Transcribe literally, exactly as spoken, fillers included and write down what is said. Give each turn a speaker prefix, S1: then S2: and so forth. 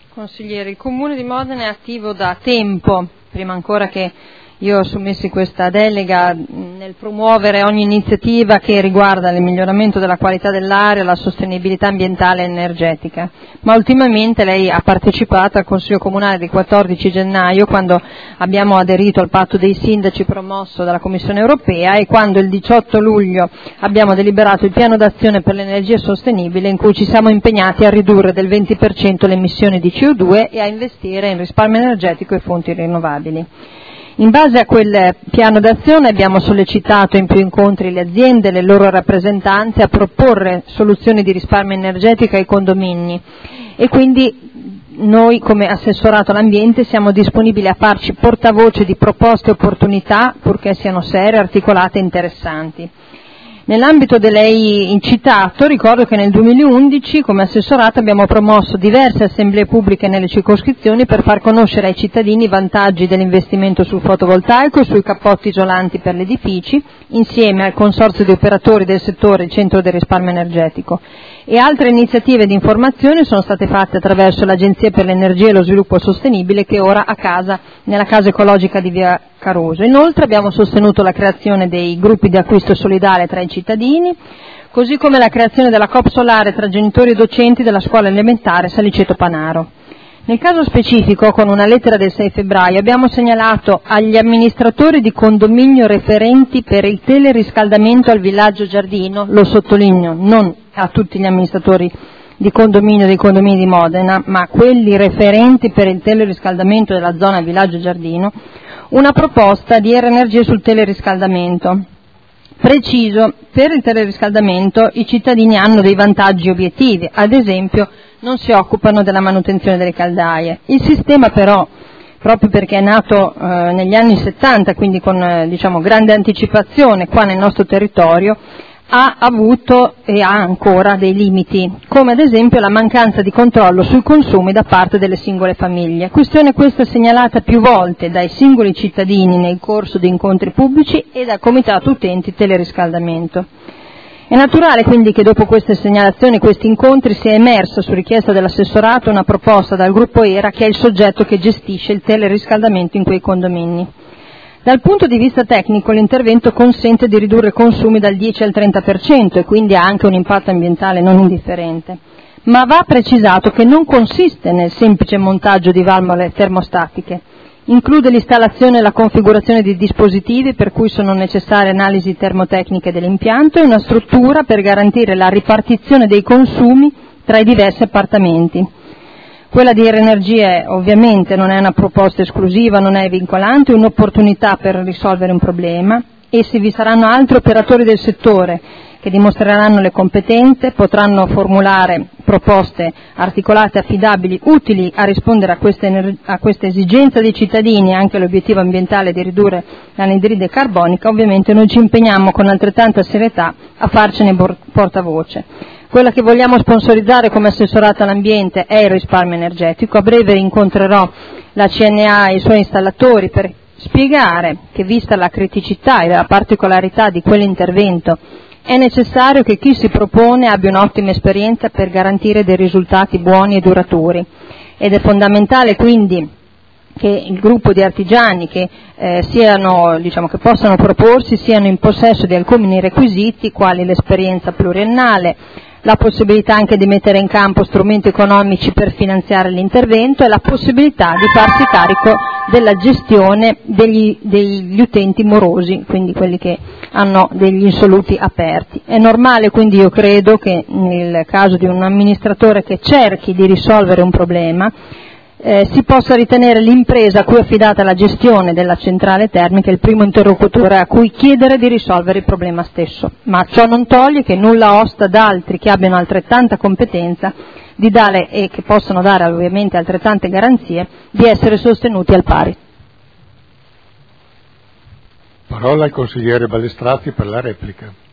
S1: Consigliere, il Comune di Modena è attivo da tempo, prima ancora che io assumessi questa delega, nel promuovere ogni iniziativa che riguarda il miglioramento della qualità dell'aria, la sostenibilità ambientale e energetica. Ma ultimamente lei ha partecipato al Consiglio Comunale del quattordici gennaio, quando abbiamo aderito al patto dei sindaci promosso dalla Commissione Europea, e quando il diciotto luglio abbiamo deliberato il piano d'azione per l'energia sostenibile, in cui ci siamo impegnati a ridurre del venti per cento le emissioni di C O due e a investire in risparmio energetico e fonti rinnovabili. In base a quel piano d'azione abbiamo sollecitato in più incontri le aziende e le loro rappresentanze a proporre soluzioni di risparmio energetico ai condomini, e quindi noi come assessorato all'ambiente siamo disponibili a farci portavoce di proposte e opportunità, purché siano serie, articolate e interessanti. Nell'ambito da lei incitato, ricordo che nel duemilaundici come assessorato abbiamo promosso diverse assemblee pubbliche nelle circoscrizioni per far conoscere ai cittadini i vantaggi dell'investimento sul fotovoltaico e sui cappotti isolanti per gli edifici, insieme al consorzio di operatori del settore, il Centro del Risparmio Energetico. E altre iniziative di informazione sono state fatte attraverso l'Agenzia per l'Energia e lo Sviluppo Sostenibile, che è ora a casa nella casa ecologica di via Caruso. Inoltre abbiamo sostenuto la creazione dei gruppi di acquisto solidale tra i cittadini, così come la creazione della coop solare tra genitori e docenti della scuola elementare Saliceto Panaro. Nel caso specifico, con una lettera del sei febbraio, abbiamo segnalato agli amministratori di condominio referenti per il teleriscaldamento al villaggio Giardino, lo sottolineo, non a tutti gli amministratori di condominio dei condomini di Modena, ma quelli referenti per il teleriscaldamento della zona villaggio Giardino, una proposta di Energie sul teleriscaldamento. Preciso, per il teleriscaldamento i cittadini hanno dei vantaggi obiettivi, ad esempio non si occupano della manutenzione delle caldaie. Il sistema però, proprio perché è nato eh, negli anni settanta, quindi con eh, diciamo, grande anticipazione qua nel nostro territorio, ha avuto e ha ancora dei limiti, come ad esempio la mancanza di controllo sui consumi da parte delle singole famiglie. Questione questa segnalata più volte dai singoli cittadini nel corso di incontri pubblici e dal Comitato Utenti Teleriscaldamento. È naturale quindi che dopo queste segnalazioni, questi incontri, sia emersa su richiesta dell'assessorato una proposta dal gruppo E R A, che è il soggetto che gestisce il teleriscaldamento in quei condomini. Dal punto di vista tecnico l'intervento consente di ridurre i consumi dal dieci al trenta per cento e quindi ha anche un impatto ambientale non indifferente. Ma va precisato che non consiste nel semplice montaggio di valvole termostatiche. Include l'installazione e la configurazione di dispositivi per cui sono necessarie analisi termotecniche dell'impianto e una struttura per garantire la ripartizione dei consumi tra i diversi appartamenti. Quella di Energie ovviamente non è una proposta esclusiva, non è vincolante, è un'opportunità per risolvere un problema, e se vi saranno altri operatori del settore che dimostreranno le competenze, potranno formulare proposte articolate e affidabili, utili a rispondere a questa, ener- a questa esigenza dei cittadini e anche all'obiettivo ambientale di ridurre l'anidride carbonica. Ovviamente noi ci impegniamo con altrettanta serietà a farcene bor- portavoce. Quella che vogliamo sponsorizzare come assessorato all'ambiente è il risparmio energetico. A breve incontrerò la C N A e i suoi installatori per spiegare che, vista la criticità e la particolarità di quell'intervento, è necessario che chi si propone abbia un'ottima esperienza per garantire dei risultati buoni e duraturi. Ed è fondamentale quindi che il gruppo di artigiani che eh, siano, diciamo, che possano proporsi siano in possesso di alcuni requisiti, quali l'esperienza pluriennale, la possibilità anche di mettere in campo strumenti economici per finanziare l'intervento e la possibilità di farsi carico della gestione degli, degli utenti morosi, quindi quelli che hanno degli insoluti aperti. È normale quindi, io credo, che nel caso di un amministratore che cerchi di risolvere un problema Eh, si possa ritenere l'impresa a cui è affidata la gestione della centrale termica il primo interlocutore a cui chiedere di risolvere il problema stesso, ma ciò non toglie che nulla osta ad altri che abbiano altrettanta competenza di dare, e che possono dare ovviamente altrettante garanzie, di essere sostenuti al pari.
S2: Parola al consigliere Balestrazzi per la replica.